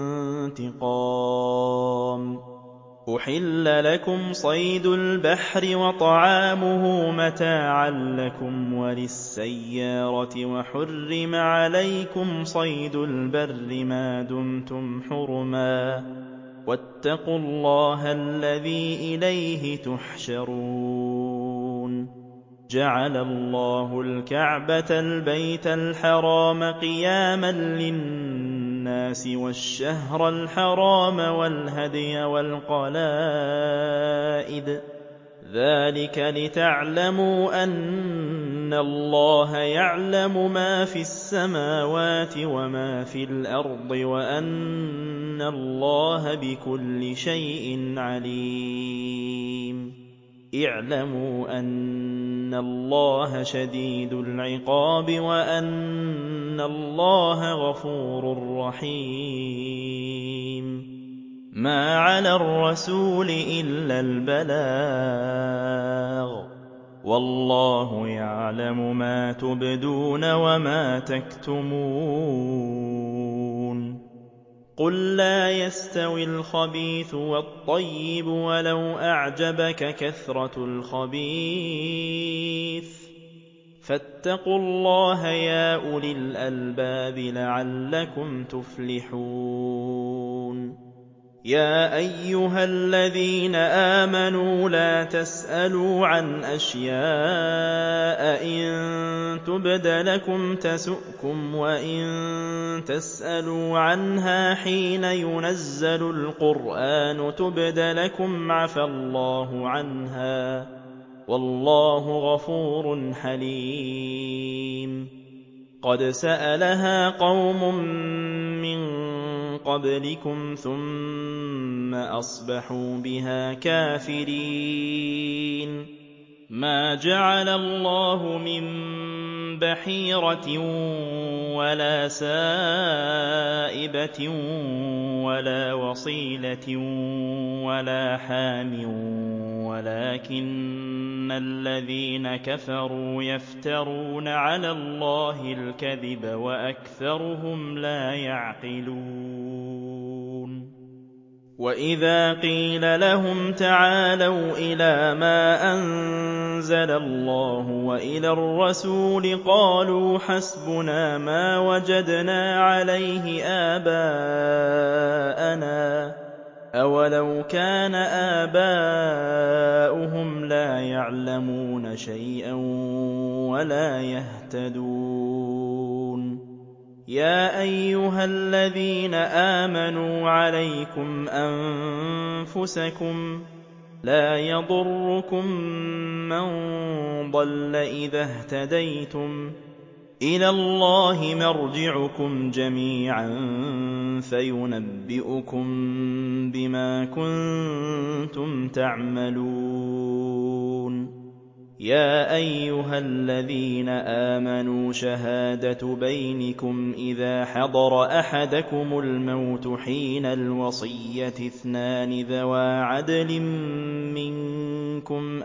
انتِقَامٍ. أُحِلَّ لَكُمْ صَيْدُ الْبَحْرِ وَطَعَامُهُ مَتَاعًا لَّكُمْ وَلِلسَّيَّارَةِ ۖ وَحُرِّمَ عَلَيْكُمْ صَيْدُ الْبَرِّ مَا دُمْتُمْ حُرُمًا ۗ وَاتَّقُوا اللَّهَ الَّذِي إِلَيْهِ تُحْشَرُونَ. جَعَلَ اللَّهُ الْكَعْبَةَ الْبَيْتَ الْحَرَامَ قِيَامًا لِّلنَّاسِ وَالشَّهْرَ الْحَرَامَ وَالْهَدْيَ وَالْقَلَائِدَ ۚ ذَٰلِكَ لِتَعْلَمُوا أَنَّ اللَّهَ يَعْلَمُ مَا فِي السَّمَاوَاتِ وَمَا فِي الْأَرْضِ وَأَنَّ اللَّهَ بِكُلِّ شَيْءٍ عَلِيمٌ. اعْلَمُوا أَنَّ اللَّهَ شَدِيدُ الْعِقَابِ وَأَنَّ اللَّهَ غَفُورٌ رَّحِيمٌ. مَا عَلَى الرَّسُولِ إِلَّا الْبَلَاغُ ۗ وَاللَّهُ يَعْلَمُ مَا تُبْدُونَ وَمَا تَكْتُمُونَ. قُل لَّا يَسْتَوِي الْخَبِيثُ وَالطَّيِّبُ وَلَوْ أَعْجَبَكَ كَثْرَةُ الْخَبِيثِ ۚ فَاتَّقُوا اللَّهَ يَا أُولِي الْأَلْبَابِ لَعَلَّكُمْ تُفْلِحُونَ. يَا أَيُّهَا الَّذِينَ آمَنُوا لَا تَسْأَلُوا عَنْ أَشْيَاءَ إِن تُبْدَ لَكُمْ تَسُؤْكُمْ وَإِن تَسْأَلُوا عَنْهَا حِينَ يُنَزَّلُ الْقُرْآنُ تُبْدَ لَكُمْ عَفَا اللَّهُ عَنْهَا ۗ وَاللَّهُ غَفُورٌ حَلِيمٌ. قَدْ سَأَلَهَا قَوْمٌ مِّن قَبْلِكُمْ ثُمَّ أَصْبَحُوا بِهَا كَافِرِينَ. مَا جَعَلَ اللَّهُ مِن بَحِيرَةٍ وَلَا سَائِبَةٍ وَلَا وَصِيلَةٍ وَلَا حَامٍ وَلَٰكِنَّ الَّذِينَ كَفَرُوا يَفْتَرُونَ عَلَى اللَّهِ الْكَذِبَ وَأَكْثَرُهُمْ لَا يَعْقِلُونَ. وَإِذَا قِيلَ لَهُمْ تَعَالَوْا إِلَىٰ مَا أَنزَلَ اللَّهُ وَإِلَى الرَّسُولِ قَالُوا حَسْبُنَا مَا وَجَدْنَا عَلَيْهِ آبَاءَنَا ۚ أَوَلَوْ كَانَ آبَاؤُهُمْ لَا يَعْلَمُونَ شَيْئًا وَلَا يَهْتَدُونَ. يَا أَيُّهَا الَّذِينَ آمَنُوا عَلَيْكُمْ أَنفُسَكُمْ ۖ لَا يَضُرُّكُم مَّن ضَلَّ إِذَا اهْتَدَيْتُمْ ۚ إِلَى اللَّهِ مَرْجِعُكُمْ جَمِيعًا فَيُنَبِّئُكُم بِمَا كُنتُمْ تَعْمَلُونَ. يَا أَيُّهَا الَّذِينَ آمَنُوا شَهَادَةُ بَيْنِكُمْ إِذَا حَضَرَ أَحَدَكُمُ الْمَوْتُ حِينَ الْوَصِيَّةِ اثْنَانِ ذَوَا عَدْلٍ مِّنكُمْ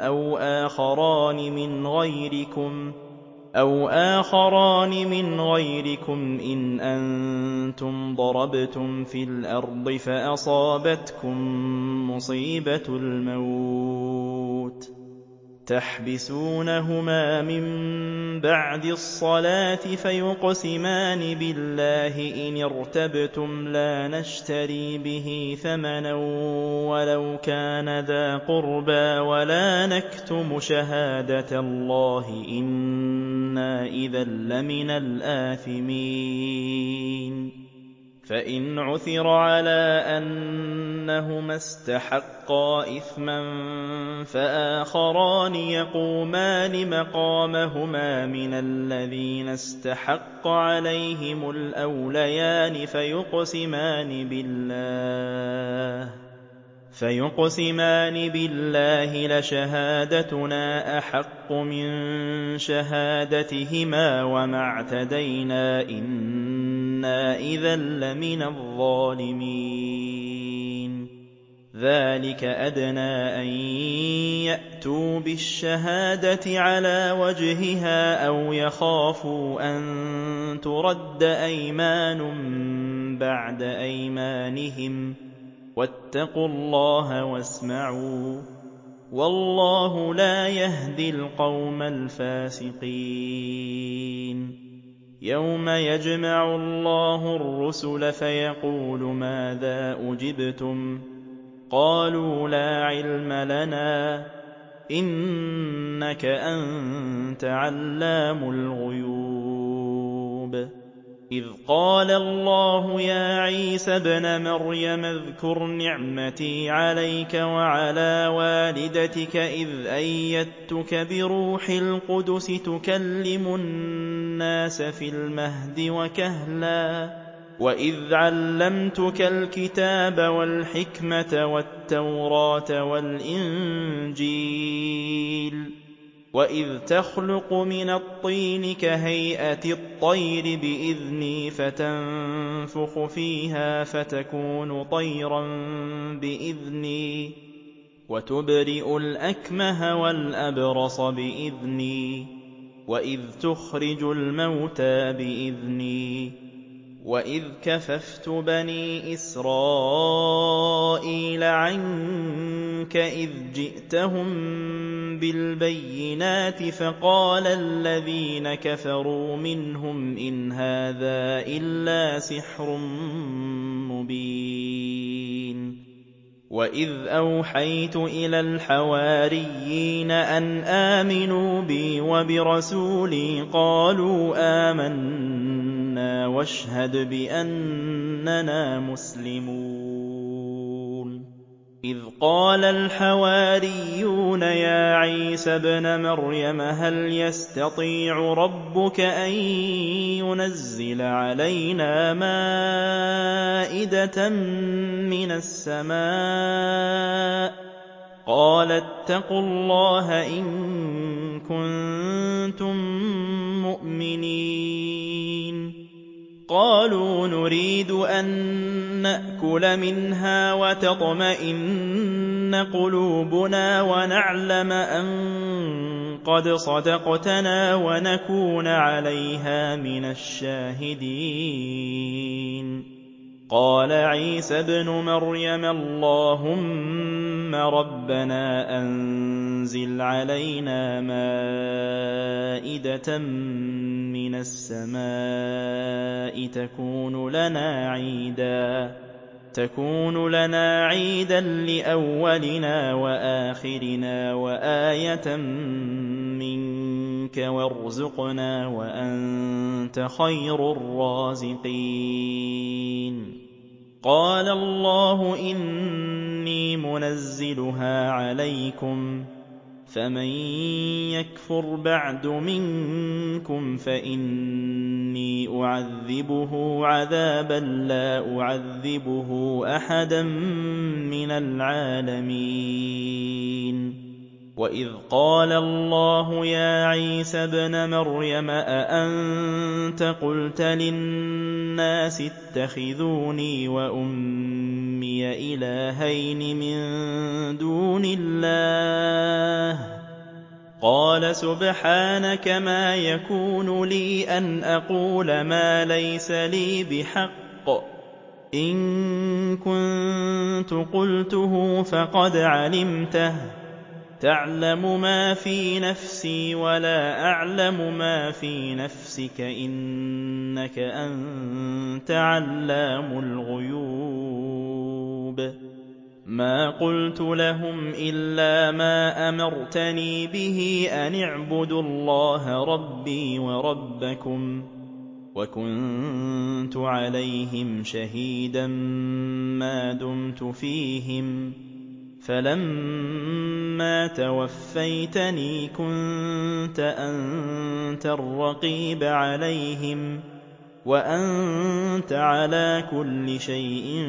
أَوْ آخَرَانِ مِنْ غَيْرِكُمْ إِنْ أَنتُمْ ضَرَبْتُمْ فِي الْأَرْضِ فَأَصَابَتْكُم مُّصِيبَةُ الْمَوْتِ تَحْبِسُونَهُمَا مِن بَعْدِ الصَّلَاةِ فَيُقْسِمَانِ بِاللَّهِ إِنِ ارْتَبْتُمْ لَا نَشْتَرِي بِهِ ثَمَنًا وَلَوْ كَانَ ذَا قُرْبَىٰ وَلَا نَكْتُمُ شَهَادَةَ اللَّهِ إِنَّا إِذًا لَّمِنَ الْآثِمِينَ. فإن عثر على أنهما استحقا إثما فآخران يقومان مقامهما من الذين استحق عليهم الأوليان فيقسمان بالله لشهادتنا أحق من شهادتهما وما اعتدينا إنا إذا لمن الظالمين ذلك أدنى أن يأتوا بالشهادة على وجهها أو يخافوا أن ترد أيمان بعد أيمانهم واتقوا الله واسمعوا والله لا يهدي القوم الفاسقين يوم يجمع الله الرسل فيقول ماذا أجبتم قالوا لا علم لنا إنك أنت علام الغيوب إذ قال الله يا عيسى ابن مريم اذكر نعمتي عليك وعلى والدتك إذ أيدتك بروح القدس تكلم الناس في المهد وكهلا وإذ علمتك الكتاب والحكمة والتوراة والإنجيل وإذ تخلق من الطين كهيئة الطير بإذني فتنفخ فيها فتكون طيرا بإذني وتبرئ الأكمه والأبرص بإذني وإذ تخرج الموتى بإذني وإذ كففت بني إسرائيل عنك إذ جئتهم بالبينات فقال الذين كفروا منهم إن هذا إلا سحر مبين وإذ أوحيت إلى الحواريين أن آمنوا بي وبرسولي قالوا آمنا واشهد بأننا مسلمون إذ قال الحواريون يا عيسى ابن مريم هل يستطيع ربك أن ينزل علينا مائدة من السماء قال اتقوا الله إن كنتم مؤمنين قالوا نريد أن نأكل منها وتطمئن قلوبنا ونعلم أن قد صدقتنا ونكون عليها من الشاهدين قال عيسى ابن مريم اللهم ربنا أنزل علينا مائدة من السماء تكون لنا عيدا لأولنا وآخرنا وآية منك وارزقنا وأنت خير الرازقين قال الله إني منزلها عليكم فمن يكفر بعد منكم فإني أعذبه عذابا لا أعذبه أحدا من العالمين وإذ قال الله يا عيسى ابن مريم أأنت قلت للناس اتخذوني وأمي إلهين من دون الله قال سبحانك ما يكون لي أن أقول ما ليس لي بحق إن كنت قلته فقد علمته تعلم ما في نفسي ولا أعلم ما في نفسك إنك أنت علام الغيوب ما قلت لهم إلا ما أمرتني به أن اعبدوا الله ربي وربكم وَكُنتُ عَلَيْهِمْ شَهِيدًا مَّا دُمْتُ فِيهِمْ ۖ فَلَمَّا تَوَفَّيْتَنِي كُنتَ أَنتَ الرَّقِيبَ عَلَيْهِمْ ۚ وَأَنتَ عَلَىٰ كُلِّ شَيْءٍ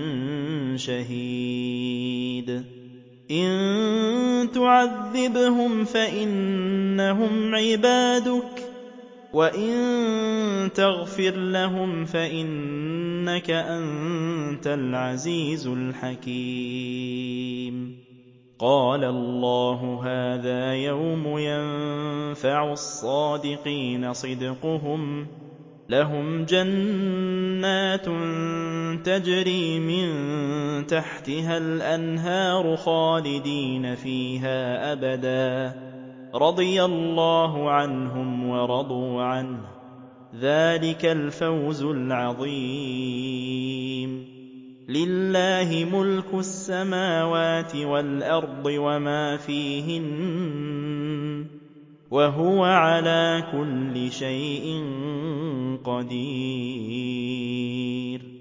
شَهِيدٌ. إِن تُعَذِّبْهُمْ فَإِنَّهُمْ عِبَادُكَ، وَإِن تَغْفِرْ لَهُمْ فَإِنَّكَ أَنتَ الْعَزِيزُ الْحَكِيمُ. قَالَ اللَّهُ هَٰذَا يَوْمُ يَنفَعُ الصَّادِقِينَ صِدْقُهُمْ ۚ لَهُمْ جَنَّاتٌ تَجْرِي مِن تَحْتِهَا الْأَنْهَارُ خَالِدِينَ فِيهَا أَبَدًا ۖ رَّضِيَ اللَّهُ عَنْهُمْ وَرَضُوا عَنْهُ ۚ ذَٰلِكَ الْفَوْزُ الْعَظِيمُ. لِلَّهِ مُلْكُ السَّمَاوَاتِ وَالْأَرْضِ وَمَا فِيهِنَّ ۚ وَهُوَ عَلَىٰ كُلِّ شَيْءٍ قَدِيرٌ.